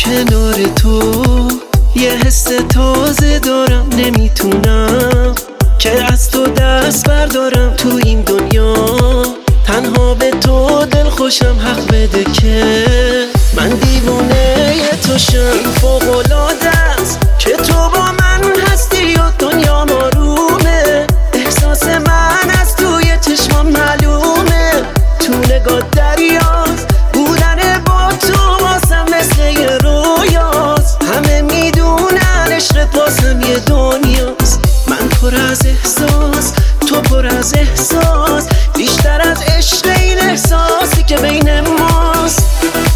کنار تو یه حس تازه دارم، نمیتونم که از تو دست بردارم. تو این دنیا تنها به تو دل خوشم، حق بده که من دیوونه تو شم. این فوق‌العاده است که تو با من هستی و دنیا آرومه. احساس من از توی چشمام معلومه، تو نگاه دریاست. بودن با تو واسم مثل یه رویاست. همه میدونن عشقت واسم یه دنیاست. من پر از احساس، تو پر از احساس، بیشتر از عشق این احساسی که بین ماست.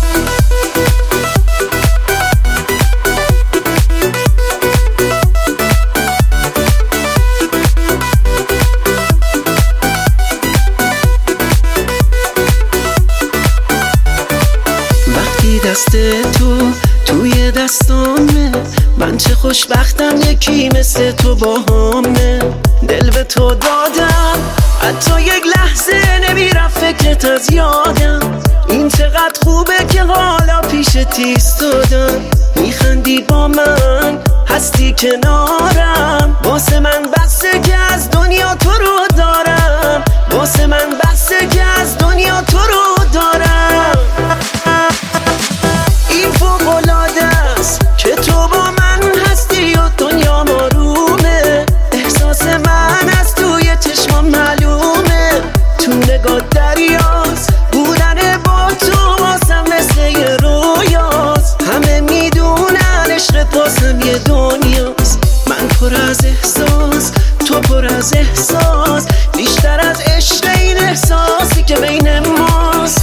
وقتی دست تو توی دستامه، من چه خوشبختم یکی مثل تو باهامه. دل به تو دادم، حتی یک لحظه نمیرم فکرت از یادم. این چقدر خوبه که حالا پیشت ایستادم. میخندی با من، هستی کنارم. واسه من بسه که از دنیا تو رو دارم. واسه من بسه که از دنیا تو رو دارم. این فوق‌العاده است که تو با من هستی و دنیا آرومه. احساس من از توی چشمام معلومه، تو نگاه دریاست. بودن با تو واسم مثل یه رویاست. همه میدونن عشقت واسم یه دنیاست. من پر از احساس، تو پر از احساس، بیشتر از عشق این احساسی که بین ماست.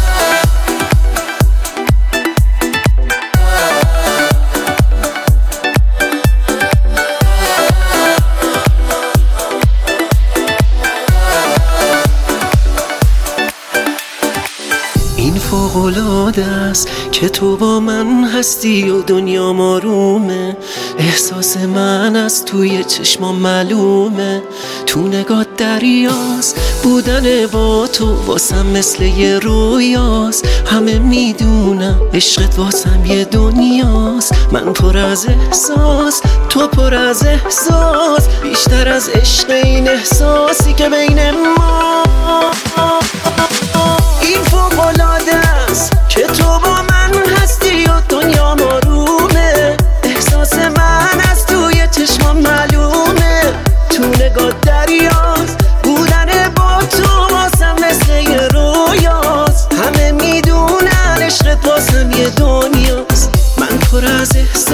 این فوق‌العاده است که تو با من هستی و دنیا آرومه. احساس من از توی چشمام معلومه، تو نگاه دریاست. بودن با تو واسم مثل یه رویاست. همه میدونم عشقت واسم یه دنیاست. من پر از احساس، تو پر از احساس، بیشتر از عشق این احساسی که بین ما. این فوق‌العاده است که تو با من هستی و دنیا آرومه. احساس من از توی چشمام معلومه، تو نگاه دریاست. بودن با تو واسم مثل یه رویاست. همه میدونن عشقت واسم یه دنیاست. من پر از احساس،